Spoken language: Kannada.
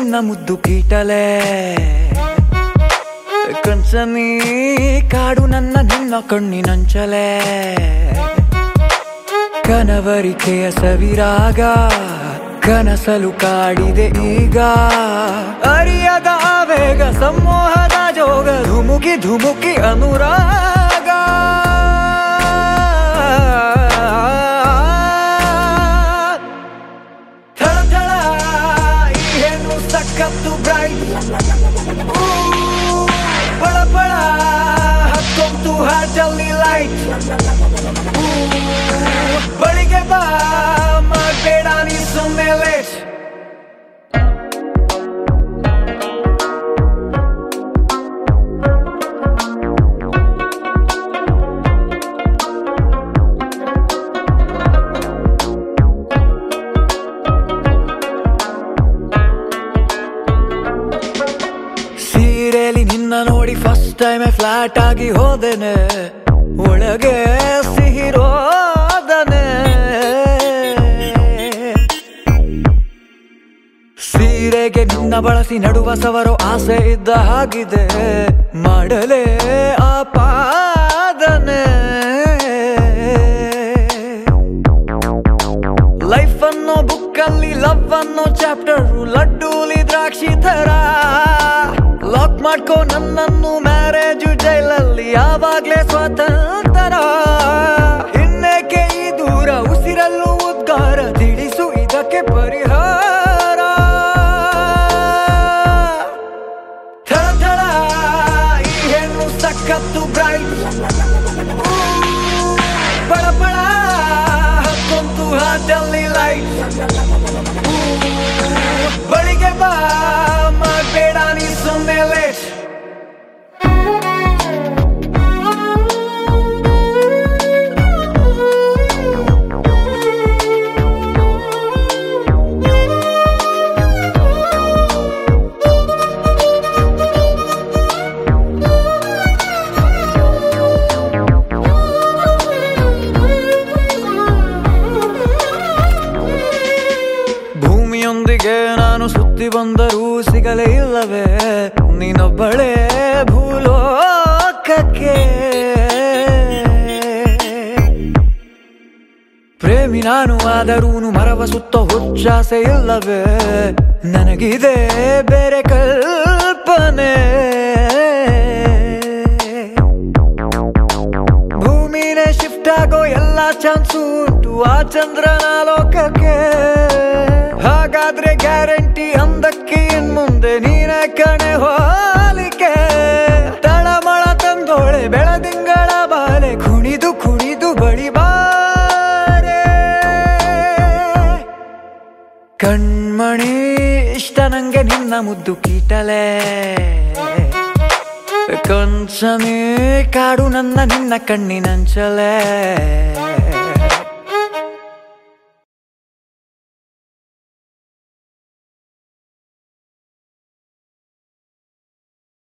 ನಿನ್ನ ಮುದ್ದು ಕೀಟಲೆ ಕಂಚನಿ ಕಾಡು ನನ್ನ ನಿನ್ನ ಕಣ್ಣಿನಂಚಲೆ ಕನವರಿಕೆಯ ಸವಿರಾಗ ಕನಸಲು ಕಾಡಿದೆ ಈಗ ಅರಿಯದ ಆವೇಗ ಸಮೋಹದ ಜೋಗ ಧುಮುಕಿ ಧುಮುಕಿ ಅನುರಾಗ ಥಳ ಥಳ ಈ ಹೆಣ್ಣು ಸಕ್ಕತ್ತು ಬ್ರೈಟ್ ಬಳ ಬಳ ಹತ್ತೊಂದು ಹಾಟಲ್ಲಿ ಲೈಟ್ ಬಳಿಗೆ ಬಾ ಮಾಡಬೇಡ ನೀ ಸುಮ್ಮನೆ ಲೇಟ್ ಸೀರೆಲಿ ನಿನ್ನ ನೋಡಿ ಫಸ್ಟ್ ಟೈಮ್ ಫ್ಲಾಟ್ ಆಗಿ ಹೋದೆನೆ ಒಳಗೆ ಸಿಹಿರೋದನೆ ಸೀರೆಗೆ ನಿನ್ನ ಬಳಸಿ ನಡುವ ಸವರೋ ಆಸೆ ಇದ್ದ ಹಾಗಿದೆ ಮಾಡಲೇ ಆಪಾದನೆ ಲೈಫ್ ಅನ್ನೋ ಬುಕ್ಕಲ್ಲಿ ಲವ್ ಅನ್ನೋ ಚಾಪ್ಟರ್ ಲಡ್ಡೂಲಿ ದ್ರಾಕ್ಷಿ ಥರ ಲಾಕ್ ಮಾಡ್ಕೋ ನನ್ನನ್ನು ಮ್ಯಾರೇಜು ಜೈಲಲ್ಲಿ ಯಾವಾಗ್ಲೇ ಸ್ವಾತಂತ್ರ್ಯ ಇನ್ನೇಕೆ ಈ ದೂರ ಉಸಿರಲ್ಲೂ ಉದ್ಗಾರ ತಿಳಿಸು ಇದಕ್ಕೆ ಪರಿಹಾರ ಥಳ ಥಳ ಈ ಹೆಣ್ಣು ಸಕ್ಕತ್ತು ಬ್ರೈಟ್ ಬಳ ಬಳ ಹತ್ತೊಂದು ಹಾಟಲ್ಲಿ ಲೈಟ್ ಬಳಿಗೆ ಬಾ ಮಾಡಬೇಡ ನೀ ಸುಮ್ಮನೆ ಲೇಟ್ ಭೂಮಿಯೊಂದಿಗೆ ನಾನು ಸುತ್ತಿ ಬಂದರೂ ಸಿಗಲೇ ಇಲ್ಲವೇ ನೀನೊಬ್ಬಳೇ ಭೂಲೋಕಕ್ಕೆ ಪ್ರೇಮಿ ನಾನು ಆದರೂನು ಮರವ ಸುತ್ತ ಹುಚ್ಚಾಸೆ ಇಲ್ಲವೇ ನನಗಿದೆ ಬೇರೆ ಕಲ್ಪನೆ ಭೂಮಿನೇ ಶಿಫ್ಟ್ ಆಗೋ ಎಲ್ಲ ಚಾನ್ಸು ಉಂಟು ಆ ಚಂದ್ರನ ಲೋಕಕ್ಕೆ ಹಾಗಾದ್ರೆ ಗ್ಯಾರಂಟಿ ಅಂದಕ್ಕೆ ಇನ್ ಮುಂದೆ ನೀನೇ ಕಣೆ ಹೋಲಿಕೆ ತಳಮಳ ತಂದೋಳೆ ಬೆಳದಿಂಗಳ ಬಾಲೆ ಕುಣಿದು ಕುಣಿದು ಬಳಿ ಬಾರೆ ಕಣ್ಮಣಿ ಇಷ್ಟ ನಂಗೆ ನಿನ್ನ ಮುದ್ದು ಕೀಟಲೆ ಕಂಚನೆ ಕಾಡು ನನ್ನ ನಿನ್ನ ಕಣ್ಣಿನಂಚಲೆ